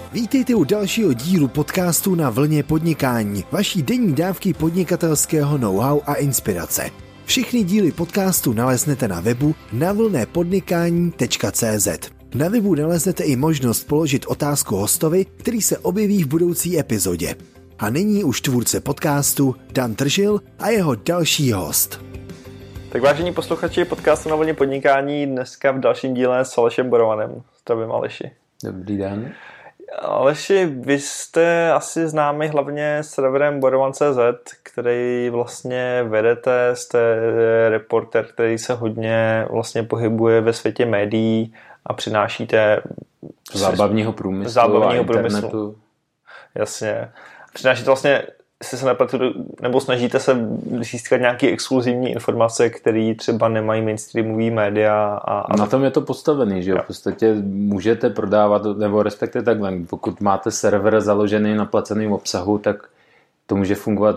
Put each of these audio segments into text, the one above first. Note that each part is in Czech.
Vítejte u dalšího dílu podcastu Na vlně podnikání, vaší denní dávky podnikatelského know-how a inspirace. Všechny díly podcastu naleznete na webu navlnepodnikání.cz. Na webu naleznete i možnost položit otázku hostovi, který se objeví v budoucí epizodě. A nyní už tvůrce podcastu Dan Tržil a jeho další host. Tak vážení posluchači podcastu Na vlně podnikání, dneska v dalším díle s Alešem Borovanem. Zdravím, Aleši. Dobrý den. Aleši, vy jste asi známý hlavně serverem Borovan.cz, který vlastně vedete, jste reporter, který se hodně vlastně pohybuje ve světě médií a přinášíte zábavního průmyslu. Internetu. Jasně. Přinášíte vlastně, jestli se nepletu, nebo snažíte se získat nějaké exkluzivní informace, které třeba nemají mainstreamový média. A na tom je to postavený, že jo? V podstatě můžete prodávat, nebo respektive takhle, pokud máte server založený na placeném obsahu, tak to může fungovat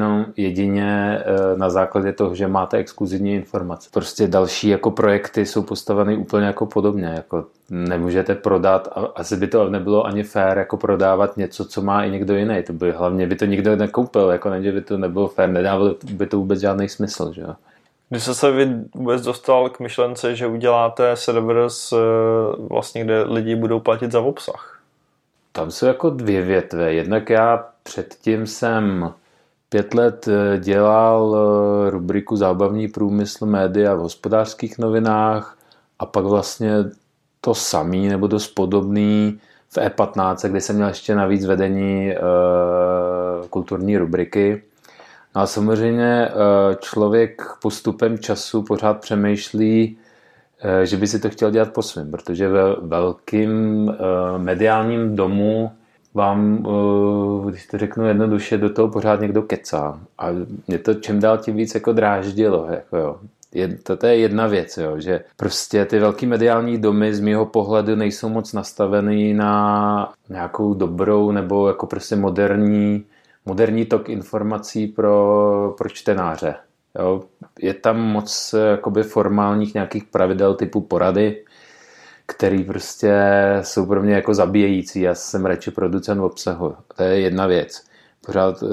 jedině na základě toho, že máte exkluzivní informace. Prostě další jako projekty jsou postaveny úplně jako podobně. Jako nemůžete prodat, asi by to nebylo ani fér jako prodávat něco, co má i někdo jiný. To by hlavně by to nikdo nekoupil, jako ne, že by to nebylo fér, nedávalo by to vůbec žádný smysl, že jo. Když jste se vy vůbec dostal k myšlence, že uděláte server, vlastně, kde lidi budou platit za obsah? Tam jsou jako dvě větve. Jednak já předtím jsem 5 let dělal rubriku Zábavní průmysl, média v Hospodářských novinách a pak vlastně to samý nebo dost podobný v E15, kde jsem měl ještě navíc vedení kulturní rubriky. No a samozřejmě člověk postupem času pořád přemýšlí, že by si to chtěl dělat po svém, protože ve velkým mediálním domu vám, když to řeknu jednoduše, do toho pořád někdo kecá. A mě to čím dál tím víc jako dráždilo. Jako jo. To je jedna věc, jo, že prostě ty velký mediální domy z mýho pohledu nejsou moc nastavený na nějakou dobrou nebo jako prostě moderní tok informací pro čtenáře. Jo. Je tam moc jakoby formálních nějakých pravidel typu porady, který prostě jsou pro mě jako zabíjející. Já jsem radši producent obsahu. To je jedna věc. Pořád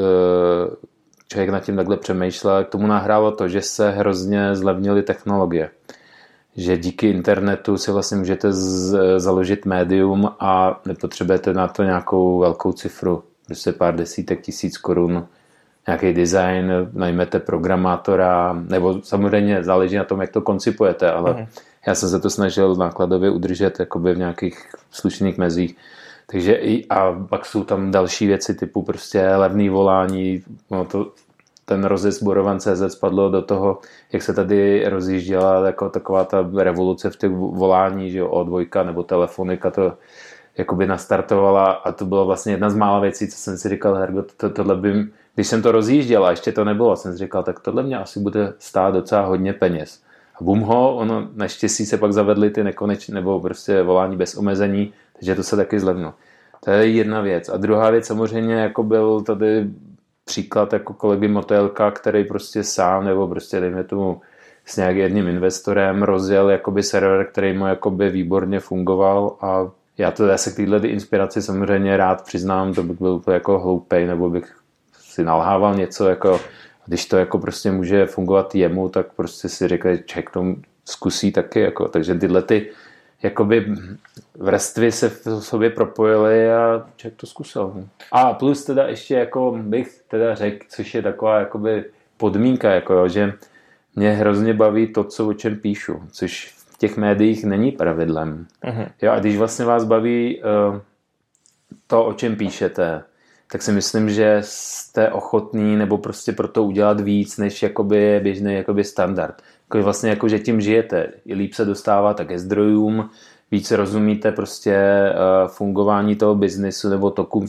člověk nad tím takhle přemýšlel. K tomu nahrálo to, že se hrozně zlevnily technologie. Že díky internetu si vlastně můžete založit médium a nepotřebujete na to nějakou velkou cifru. Prostě pár desítek tisíc korun. Nějaký design, najmete programátora, nebo samozřejmě záleží na tom, jak to koncipujete, ale já jsem se to snažil nákladově udržet jakoby v nějakých slušných mezích. Takže a pak jsou tam další věci typu prostě levný volání, no ten rozjezd Borovan.cz spadlo do toho, jak se tady rozjížděla jako taková ta revoluce v těch volání, že jo, O2 nebo telefonika to jakoby nastartovala a to byla vlastně jedna z mála věcí, co jsem si říkal, Hergo, tohle by, když jsem to rozjížděl a ještě to nebylo, jsem si říkal, tak tohle mě asi bude stát docela hodně peněz. A ono naštěstí se pak zavedly ty nekonečné, nebo prostě volání bez omezení, takže to se taky zlevnilo. To je jedna věc. A druhá věc samozřejmě jako byl tady příklad jako kolegy Motélka, který prostě sám, nebo prostě dejme tomu s nějakým jedním investorem rozjel jakoby server, který mu jakoby výborně fungoval a já se k této inspiraci samozřejmě rád přiznám, to bych byl úplně jako hloupej, nebo bych si nalhával něco, jako když to jako prostě může fungovat jemu, tak prostě si řekne, že člověk to zkusí taky, jako, takže tyhle ty jakoby vrstvy se v sobě propojily a člověk to zkusil. A plus teda ještě jako bych teda řekl, což je taková jakoby podmínka, jako jo, že mě hrozně baví to, o čem píšu, což v těch médiích není pravidlem. Jo, a když vlastně vás baví to, o čem píšete, tak si myslím, že jste ochotný nebo prostě pro to udělat víc, než jakoby běžný jakoby standard. Jako vlastně jako, že tím žijete. Líp se dostáváte ke zdrojům, více rozumíte prostě fungování toho biznesu nebo tokům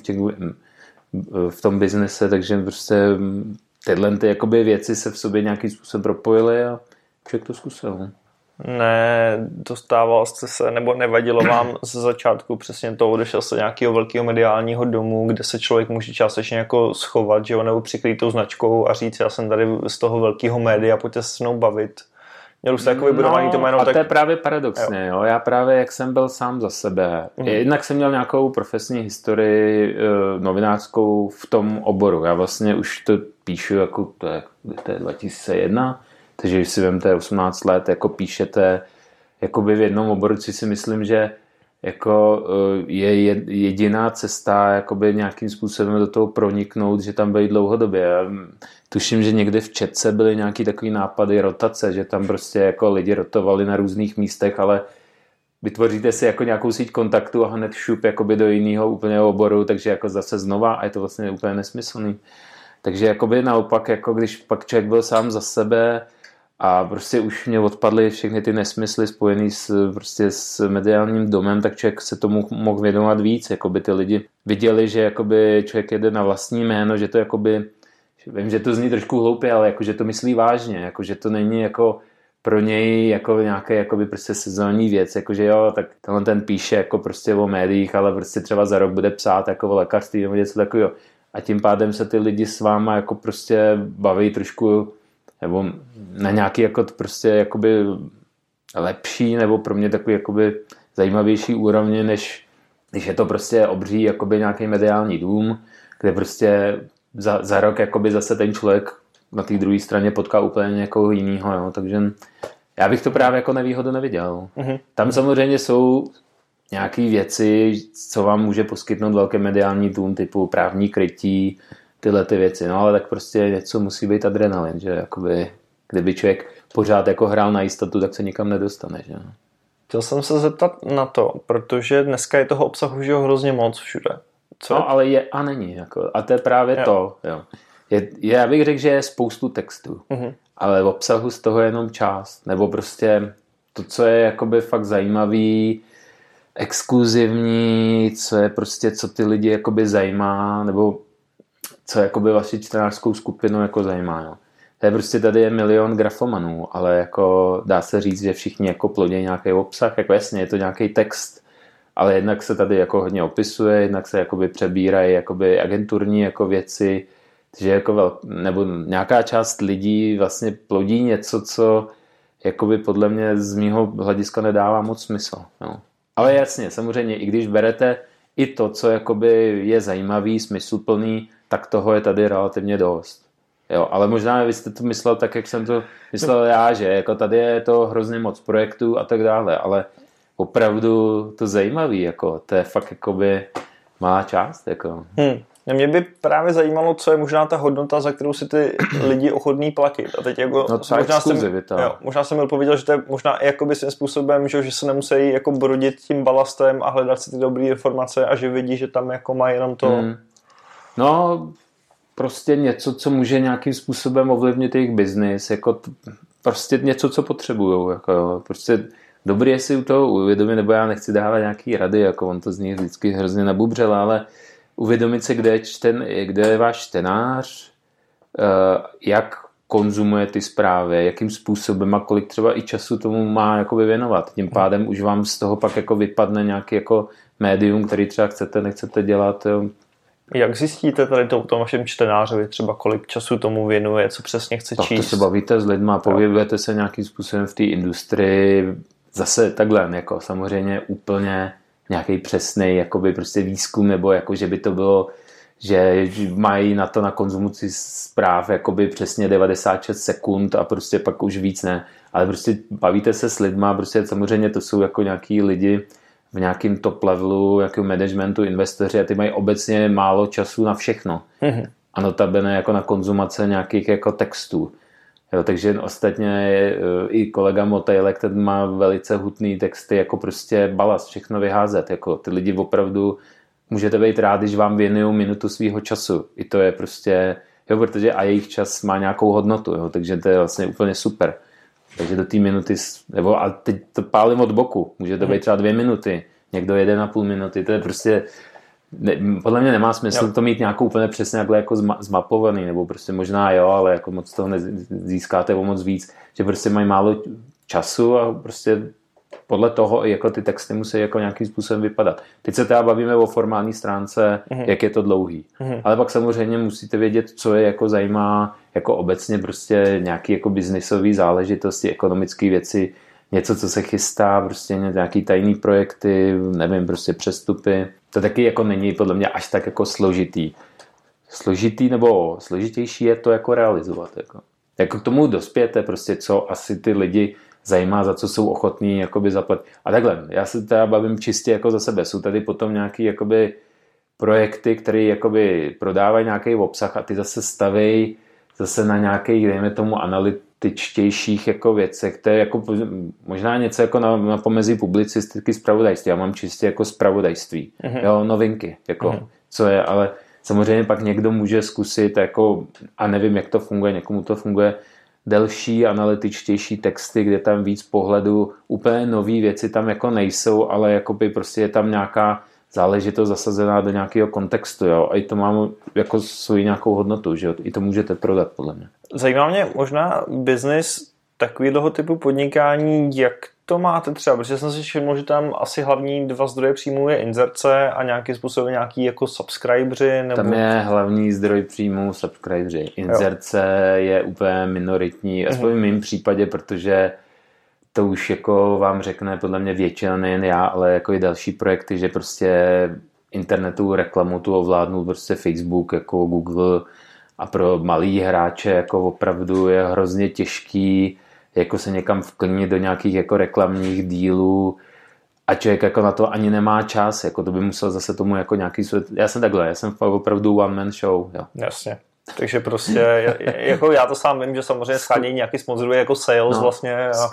v tom biznise, takže prostě tyhle ty jakoby věci se v sobě nějakým způsobem propojily a člověk to zkusil. Ne, dostával jste se, nebo nevadilo vám ze začátku přesně to, odešel se nějakého velkého mediálního domu, kde se člověk může částečně jako schovat, že jo, nebo přikrýt tou značkou a říct, já jsem tady z toho velkého média, pojďte se s mnou bavit. Měl už jako vybudovaný to jméno. A tak... to je právě paradoxně, jo. Já právě, jak jsem byl sám za sebe, jednak jsem měl nějakou profesní historii novinářskou v tom oboru. Já vlastně už to píšu, jako to je 2001, takže když si vemte 18 let, jako píšete jakoby v jednom oboru, si myslím, že jako je jediná cesta jakoby nějakým způsobem do toho proniknout, že tam být dlouhodobě. Já tuším, že někde v Četce byly nějaký takový nápady rotace, že tam prostě jako lidi rotovali na různých místech, ale vytvoříte si jako nějakou síť kontaktu a hned šup jakoby do jiného úplně oboru, takže jako zase znova a je to vlastně úplně nesmyslný. Takže jakoby naopak, jako když pak člověk byl sám za sebe a prostě už mě odpadly všechny ty nesmysly spojený s mediálním domem, tak člověk se tomu mohl věnovat víc. Jakoby ty lidi viděli, že jakoby člověk jede na vlastní jméno, že to jakoby, vím, že to zní trošku hloupě, ale jako, že to myslí vážně, jako, že to není jako pro něj jako nějaké jakoby prostě sezónní věc, jakože jo, tak tenhle ten píše jako prostě o médiích, ale prostě třeba za rok bude psát jako o lékařství nebo něco takového. A tím pádem se ty lidi s váma jako prostě baví trošku nebo na nějaký jako prostě jakoby lepší nebo pro mě takový jakoby zajímavější úrovně, než když je to prostě obří jakoby nějaký mediální dům, kde prostě za rok jakoby zase ten člověk na té druhé straně potká úplně někoho jinýho, jo. Takže já bych to právě jako nevýhodu neviděl. Tam samozřejmě jsou nějaké věci, co vám může poskytnout velké mediální dům, typu právní krytí, tyhle ty věci, no ale tak prostě něco musí být adrenalin, že jakoby, kdyby člověk pořád jako hrál na jistotu, tak se nikam nedostane, že. Chtěl jsem se zeptat na to, protože dneska je toho obsahu, že hrozně moc všude. Co? No, ale je a není, jako, a to je právě to, jo. Já bych řekl, že je spoustu textů, ale v obsahu z toho je jenom část, nebo prostě to, co je jakoby fakt zajímavý, exkluzivní, co je prostě, co ty lidi jakoby zajímá, nebo co jakoby vaši čtenářskou skupinu jako zajímá, jo. To je prostě, tady je milion grafomanů, ale jako dá se říct, že všichni jako plodí nějaký obsah, jako jasně, je to nějaký text, ale jednak se tady jako hodně opisuje, jednak se jakoby přebírají jakoby agenturní jako věci, že jako nebo nějaká část lidí vlastně plodí něco, co jakoby podle mě z mýho hlediska nedává moc smysl, jo. Ale jasně, samozřejmě, i když berete i to, co jakoby je zajímavý, smysluplný, tak toho je tady relativně dost. Jo, ale možná vy jste to myslel tak, jak jsem to myslel já, že jako tady je to hrozně moc projektů a tak dále, ale opravdu to zajímavý, jako to je fakt jakoby malá část, jako. Mě by právě zajímalo, co je možná ta hodnota, za kterou si ty lidi ochotní platit. A teď jako možná jsem byl pověděl, že to je možná i jakoby svým způsobem, že se nemusí jako brodit tím balastem a hledat si ty dobré informace a že vidí, že tam jako má jenom to. No, prostě něco, co může nějakým způsobem ovlivnit jejich biznis, jako prostě něco, co potřebujou, jako prostě dobrý je si u toho uvědomit, nebo já nechci dávat nějaký rady, jako on to zní vždycky hrozně nabubřel, ale uvědomit se, kde je váš čtenář, jak konzumuje ty zprávy, jakým způsobem a kolik třeba i času tomu má jakoby věnovat. Tím pádem už vám z toho pak jako vypadne nějaký jako médium, který třeba nechcete dělat. Jo. Jak zjistíte tady to tom vašem čtenářovi, třeba kolik času tomu věnuje, co přesně chce číst? To se bavíte s lidma, pohybujete se nějakým způsobem v té industrii, zase takhle, jako samozřejmě úplně nějaký přesný jakoby prostě výzkum, nebo jako, že by to bylo, že mají na to na konzumaci zpráv jakoby přesně 96 sekund a prostě pak už víc ne. Ale prostě bavíte se s lidma, prostě samozřejmě to jsou jako nějaký lidi v nějakém top levelu, jakého managementu, investoři a ty mají obecně málo času na všechno. A notabene jako na konzumace nějakých jako textů. Jo, takže ostatně i kolega Motejlek, ten má velice hutný texty, jako prostě balast, všechno vyházet. Jako ty lidi opravdu můžete být rádi, když vám věnují minutu svýho času. I to je prostě, jo, protože a jejich čas má nějakou hodnotu, jo, takže to je vlastně úplně super. Takže do té minuty, nebo a teď to pálím od boku, může to být třeba 2 minuty, někdo 1,5 minuty, to je prostě, podle mě nemá smysl to mít nějakou úplně přesně takhle jako zmapovaný, nebo prostě možná jo, ale jako moc toho nezískáte o moc víc, že prostě mají málo času a prostě podle toho jako ty texty musí jako nějakým způsobem vypadat. Teď se teda bavíme o formální stránce, jak je to dlouhý. Ale pak samozřejmě musíte vědět, co je jako zajímá jako obecně prostě nějaký jako biznisový záležitosti, ekonomické věci, něco, co se chystá, prostě nějaký tajný projekty, nevím, prostě přestupy. To taky jako není podle mě až tak jako složitý. Složitý nebo složitější je to jako realizovat. Jako k tomu dospějete prostě, co asi ty lidi zajímá, za co jsou ochotní jakoby zaplatit. A takhle, já se teda bavím čistě jako za sebe. Jsou tady potom nějaký jakoby projekty, které jakoby prodávají nějaký obsah a ty zase staví zase na nějakých, dejme tomu, analytičtějších jako věcech. To je jako možná něco jako na pomezí publicistiky, zpravodajství. Já mám čistě jako zpravodajství. Jo, novinky. Jako, co je, ale samozřejmě pak někdo může zkusit jako, a nevím, jak to funguje, někomu to funguje, delší, analytičtější texty, kde tam víc pohledu, úplně nový věci tam jako nejsou, ale jakoby prostě je tam nějaká záležitost zasazená do nějakého kontextu, jo, a i to mám jako svoji nějakou hodnotu, že jo, i to můžete prodat, podle mě. Zajímá mě možná biznis takového typu podnikání, jak to máte třeba, protože jsem si všiml, že tam asi hlavní 2 zdroje příjmů je inzerce a nějakým způsobem nějaký jako subscribeři, nebo... Tam je hlavní zdroj příjmů subscribeři. Inzerce je úplně minoritní, aspoň v mém případě, protože to už jako vám řekne podle mě většina, nejen já, ale jako i další projekty, že prostě internetovou reklamu tu ovládnul prostě Facebook, jako Google, a pro malý hráče jako opravdu je hrozně těžký jako se někam vklínit do nějakých jako reklamních dílů a člověk jako na to ani nemá čas, jako to by musel zase tomu jako nějaký svět. Já jsem opravdu one man show. Jo. Jasně. Takže prostě, jako já to sám vím, že samozřejmě schánějí nějaký sponzoruje jako sales vlastně. A...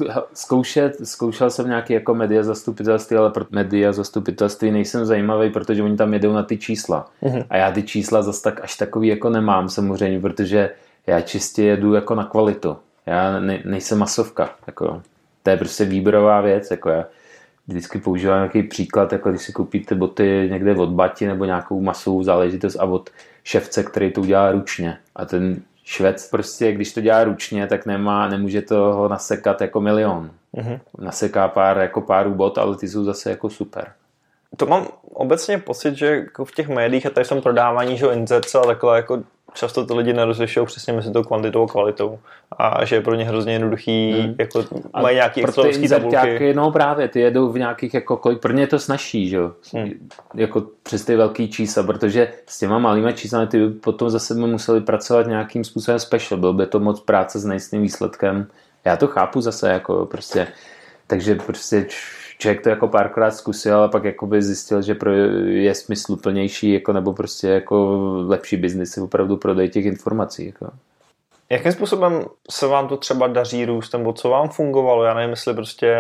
Zkoušel jsem nějaký jako media zastupitelství, ale pro media zastupitelství nejsem zajímavý, protože oni tam jedou na ty čísla. A já ty čísla zase tak až takový jako nemám samozřejmě, protože já čistě jedu jako na kvalitu. Já nejsem masovka. Jako, to je prostě výběrová věc. Jako já vždycky používám nějaký příklad, jako když si koupíte boty někde od Bati nebo nějakou masovou záležitost a od ševce, který to udělá ručně. A ten Švec prostě, když to dělá ručně, tak nemůže toho nasekat jako milion. Naseká pár bot, ale ty jsou zase jako super. To mám obecně pocit, že jako v těch médiích a tady v tom prodávání, že inzerce a takhle jako často ty lidi nerozlišují přesně mezi tou kvantitou a kvalitou a že je pro ně hrozně jednoduchý, jako mají nějaký excelovský tabulky. No právě, ty jedou v nějakých, jako kolik, pro ně je to snažší, že jo, jako přes ty velký čísla, protože s těma malýma číslami ty potom zase by museli pracovat nějakým způsobem special, byl by to moc práce s nejistým výsledkem. Já to chápu zase, jako prostě, takže prostě člověk to jako párkrát zkusil a pak jakoby zjistil, že je smysluplnější jako, nebo prostě jako lepší biznis si opravdu prodej těch informací. Jako. Jakým způsobem se vám to třeba daří růst, nebo co vám fungovalo? Já nevím, jestli prostě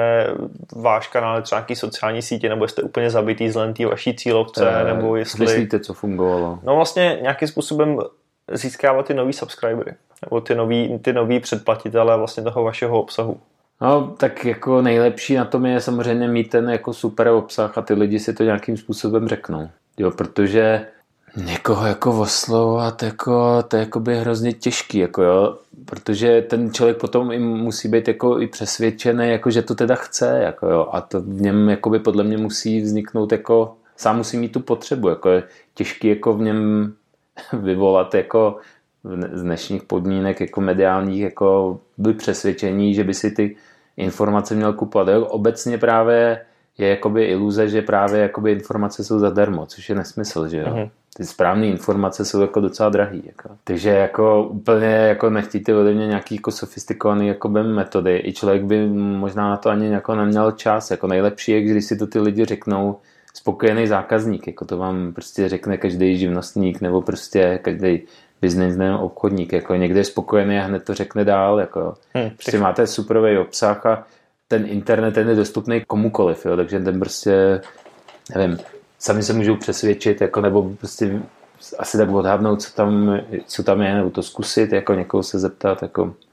váš kanál je třeba nějaký sociální sítě, nebo jste úplně zabitý z té vaší cílovce, nebo jestli... Myslíte, co fungovalo? No vlastně nějakým způsobem získávat ty nový subscribery, nebo ty nový předplatitele vlastně toho vašeho obsahu. No, tak jako nejlepší na tom je samozřejmě mít ten jako super obsah a ty lidi si to nějakým způsobem řeknou. Jo, protože někoho jako oslovovat, jako, to je jakoby hrozně těžký, jako jo, protože ten člověk potom i musí být jako i přesvědčený, jako že to teda chce, jako jo, a to v něm jakoby podle mě musí vzniknout jako, sám musí mít tu potřebu, jako je těžký jako v něm vyvolat jako z dnešních podmínek jako mediálních jako by přesvědčení, že by si ty informace měl kupovat. Obecně právě je jakoby iluze, že právě jakoby informace jsou zadarmo, což je nesmysl, že jo. Ty správné informace jsou jako docela drahý. Jako. Takže jako úplně jako nechtíte ode mě nějaký jako sofistikovaný jako metody. I člověk by možná na to ani jako neměl čas. Jako nejlepší je, když si to ty lidi řeknou spokojený zákazník. Jako to vám prostě řekne každý živnostník nebo prostě každý business nebo obchodník. Jako někde je spokojený a hned to řekne dál. Jako. Prostě máte superový obsah a ten internet ten je dostupný komukoliv. Jo? Takže ten prostě, nevím, sami se můžou přesvědčit, jako, nebo prostě asi tak odhadnout, co tam je, nebo to zkusit, jako někoho se zeptat. Jako.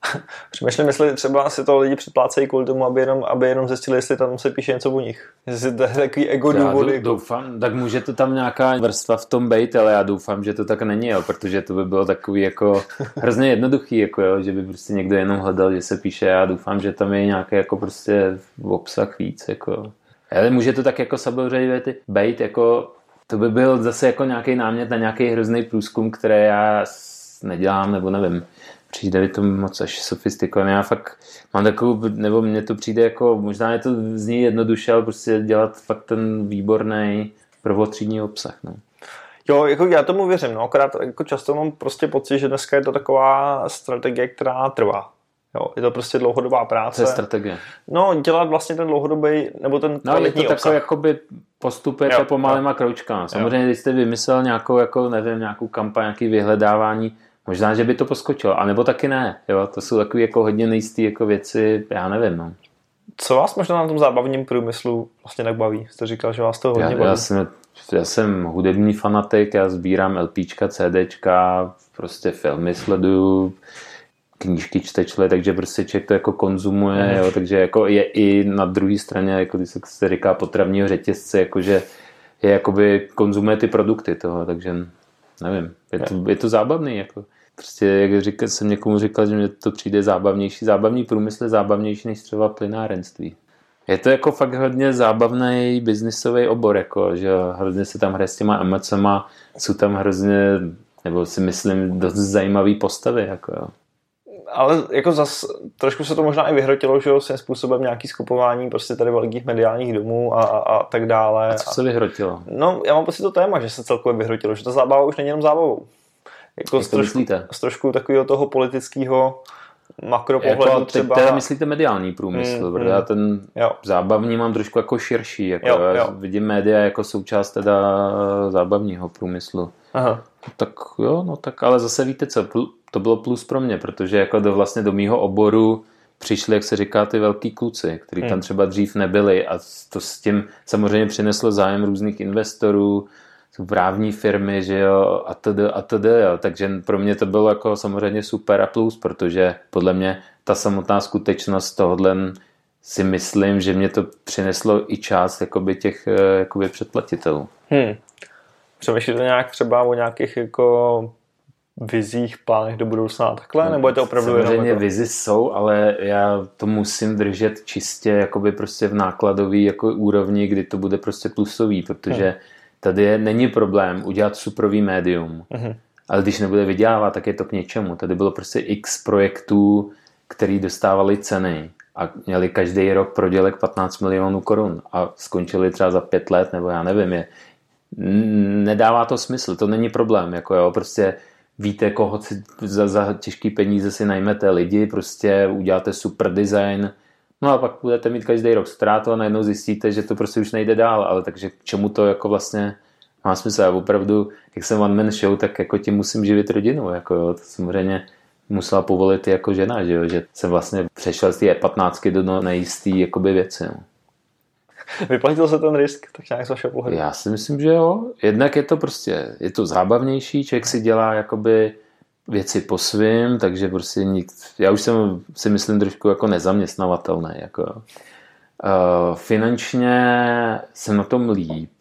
Přemýšlím, jestli třeba si to lidi předplácejí kvůli tomu, aby jenom zjistili, jestli tam se píše něco o nich. Jestli to je takový ego důvody. Doufám, tak může to tam nějaká vrstva v tom být, ale já doufám, že to tak není, jo, protože to by bylo takový jako hrozně jednoduchý, jako jo, že by prostě někdo jenom hledal, že se píše. Já doufám, že tam je nějaký jako prostě obsah víc, jako. Ale může to tak jako samozřejmě být, jako to by byl zase jako nějaký námět na nějaký hrozný průzkum, který já nedělám, nebo nevím. Přijde mi to moc až sofistikované. Já fakt mám takovou, nebo mně to přijde jako, možná je to zní jednoduše, ale prostě dělat fakt ten výborný prvotřídní obsah. No. Jo, jako já tomu věřím, no, akorát jako často mám prostě pocit, že dneska je to taková strategie, která trvá. Jo, je to prostě dlouhodobá práce. Co je strategie? No, dělat vlastně ten dlouhodobý, nebo ten kvalitní je to obsah. takové, jakoby postupujete pomalýma kroučkama. Samozřejmě, když jste vymyslel nějakou, jako, nevím, nějakou kampaň, nějaký vyhledávání, možná, že by to poskočilo, anebo taky ne. Jo? To jsou takové jako hodně nejisté jako věci, já nevím. No. Co vás možná na tom zábavním průmyslu vlastně tak baví? Jste říkal, že vás to hodně baví. Já jsem hudební fanatik, já sbírám LPčka, CDčka, prostě filmy sleduju, knížky čte člověk, takže prostě člověk to jako konzumuje, jo? Takže jako je i na druhé straně, jako když se říká potravního řetězce, jakože je jakoby konzumuje ty produkty toho, takže nevím, je to zábavný, jako. Prostě, jak jsem někomu říkal, že mě to přijde zábavnější. Zábavný průmysl je zábavnější než třeba plynárenství. Je to jako fakt hodně zábavný biznisový obor, jako, že hrozně se tam hraje s těma emocema, jsou tam hrozně, nebo si myslím, dost zajímavý postavy, jako jo. Ale jako zas trošku se to možná i vyhrotilo, že jo, svým způsobem nějaký skupování prostě tady velkých mediálních domů a tak dále. A co se vyhrotilo? No, já mám pocit to téma, že se celkově vyhrotilo, že ta zábava už není jenom zábavou. Jako z trošku takového toho politického makropohledu jako třeba. Teda myslíte mediální průmysl, protože já ten zábavní mám trošku jako širší. Jako já vidím média jako součást teda zábavního průmyslu. Aha. Tak jo, no tak ale zase víte co, to bylo plus pro mě, protože jako vlastně do mýho oboru přišli, jak se říká, ty velký kluci, kteří tam třeba dřív nebyli a to s tím samozřejmě přineslo zájem různých investorů, právní firmy, že jo, a td. Jo. Takže pro mě to bylo jako samozřejmě super a plus, protože podle mě ta samotná skutečnost tohodle si myslím, že mě to přineslo i část jakoby těch jakoby předplatitelů. Přemýšlíte nějak třeba o nějakých jako vizích, plánech do budoucna takhle, nebo je to opravdu samozřejmě jenom jako... vizi jsou, ale já to musím držet čistě jakoby prostě v nákladový jako úrovni, kdy to bude prostě plusový, protože tady není problém udělat suprový médium, ale když nebude vydělávat, tak je to k něčemu. Tady bylo prostě x projektů, který dostávali ceny a měli každý rok prodělek 15 milionů korun a skončili třeba za 5 let, nebo já nevím, nedává to smysl, to není problém, jako jo, prostě víte, koho si za těžký peníze si najmete lidi, prostě uděláte super design, no a pak budete mít každý rok ztrátu a najednou zjistíte, že to prostě už nejde dál, ale takže k čemu to jako vlastně má smysl. Já opravdu, jak jsem one man show, tak jako tím musím živit rodinu, jako jo, to samozřejmě musela povolit jako žena, že jo, že jsem vlastně přešel z té 15 do nejistý jakoby věci, no. Vyplatil se ten risk, tak nějak z vašeho pohledu? Já si myslím, že jo. Jednak je to prostě, je to zábavnější, člověk si dělá jakoby věci po svým, takže prostě já už jsem si myslím trošku jako nezaměstnavatelný. Jako. Finančně jsem na tom líp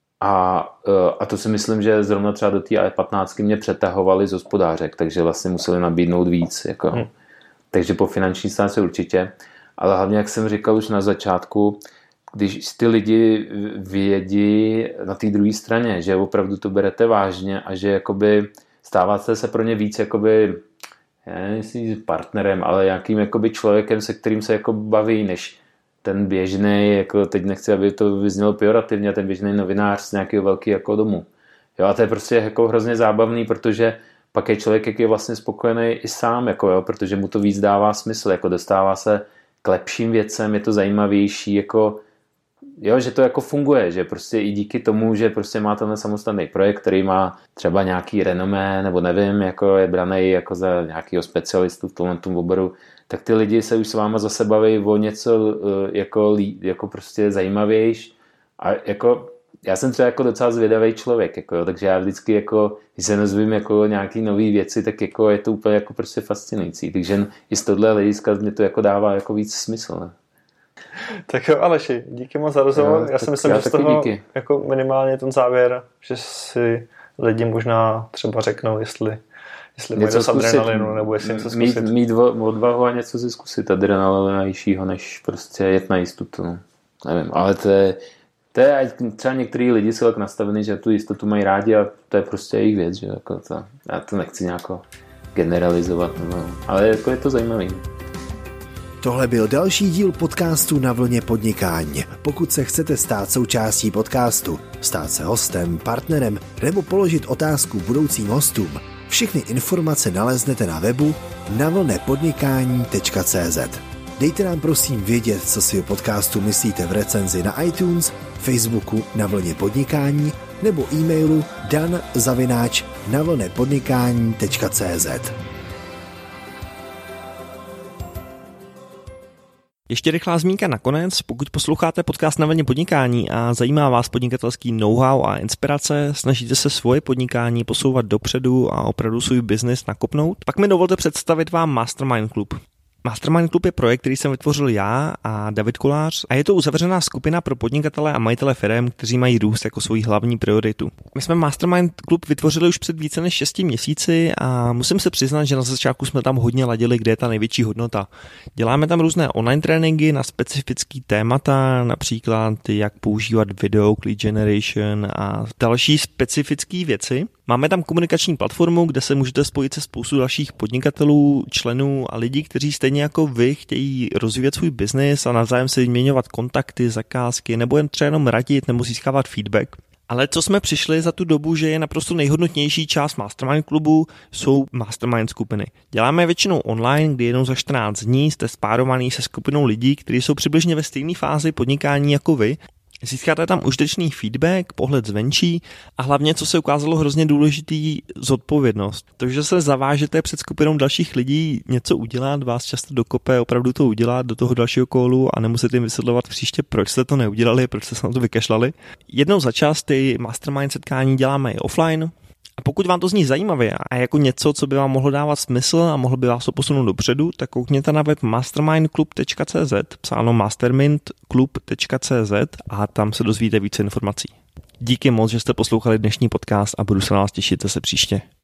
a to si myslím, že zrovna třeba do té 15 mě přetahovali z hospodářek, takže vlastně museli nabídnout víc. Jako. Takže po finanční stránce určitě, ale hlavně, jak jsem říkal už na začátku, když ty lidi vědí na té druhé straně, že opravdu to berete vážně a že jakoby stáváte se pro ně víc jakoby, já nevím, jestli partnerem, ale nějakým jakoby člověkem, se kterým se jako baví, než ten běžný, jako teď nechci, aby to vyznělo pejorativně, ten běžný novinář z nějakého velkého jako domu. Jo, a to je prostě jako hrozně zábavný, protože pak je člověk, jak je vlastně spokojený i sám, jako jo, protože mu to víc dává smysl, jako dostává se k lepším věcem, je to zajímavější, jako jo, že to jako funguje, že prostě i díky tomu, že prostě má tenhle samostatný projekt, který má třeba nějaký renomé, nebo nevím, jako je braný jako za nějakého specialistu v tomhle oboru, tak ty lidi se už s váma zase baví o něco jako prostě zajímavější a jako já jsem třeba jako docela zvědavý člověk, jako, takže já vždycky jako, když se dozvím jako nějaký nový věci, tak jako je to úplně jako prostě fascinující. Takže i z tohle hlediska mě to jako dává jako víc smysl. Ne? Tak jo, Aleši, díky moc za rozhovor. Já si myslím, že z toho jako minimálně ten závěr, že si lidi možná třeba řeknou, jestli mají dost adrenalinu, nebo jestli něco zkusit. Mít odvahu a něco si zkusit adrenalinějšího, než prostě jet na jistotu. No. Nevím, ale to je třeba některý lidi jsou tak nastavení, že tu jistotu mají rádi a to je prostě jejich věc, že jako to, já to nechci nějak generalizovat, ale jako je to zajímavý. Tohle byl další díl podcastu Na vlně podnikání. Pokud se chcete stát součástí podcastu, stát se hostem, partnerem nebo položit otázku budoucím hostům, všechny informace naleznete na webu navlnepodnikání.cz. Dejte nám prosím vědět, co si o podcastu myslíte v recenzi na iTunes, Facebooku Na vlně podnikání nebo e-mailu dan@navlnepodnikání.cz. Ještě rychlá zmínka nakonec, pokud posloucháte podcast Na vlně podnikání a zajímá vás podnikatelský know-how a inspirace, snažíte se svoje podnikání posouvat dopředu a opravdu svůj biznis nakopnout, pak mi dovolte představit vám Mastermind Club. Mastermind Club je projekt, který jsem vytvořil já a David Kolář a je to uzavřená skupina pro podnikatele a majitele firem, kteří mají růst jako svoji hlavní prioritu. My jsme Mastermind Club vytvořili už před více než 6 měsíci a musím se přiznat, že na začátku jsme tam hodně ladili, kde je ta největší hodnota. Děláme tam různé online tréninky na specifický témata, například jak používat video, lead generation a další specifické věci. Máme tam komunikační platformu, kde se můžete spojit se spoustu dalších podnikatelů, členů a lidí, kteří stejně jako vy chtějí rozvíjet svůj biznis a navzájem se vyměňovat kontakty, zakázky nebo jen třeba jenom radit nebo získávat feedback. Ale co jsme přišli za tu dobu, že je naprosto nejhodnotnější část Mastermind klubu, jsou Mastermind skupiny. Děláme většinou online, kdy jednou za 14 dní jste spárovaný se skupinou lidí, kteří jsou přibližně ve stejné fázi podnikání jako vy. Získáte tam užitečný feedback, pohled zvenčí a hlavně, co se ukázalo hrozně důležitý, zodpovědnost. To, že se zavážete před skupinou dalších lidí něco udělat, vás často dokope opravdu to udělat do toho dalšího kolu a nemusíte jim vysvětlovat příště, proč jste to neudělali, proč jste se na to vykašlali. Jednou za čas ty mastermind setkání děláme i offline. A pokud vám to zní zajímavě a jako něco, co by vám mohlo dávat smysl a mohlo by vás to posunout dopředu, tak koukněte na web mastermindclub.cz, psáno mastermindclub.cz a tam se dozvíte více informací. Díky moc, že jste poslouchali dnešní podcast a budu se na vás těšit zase příště.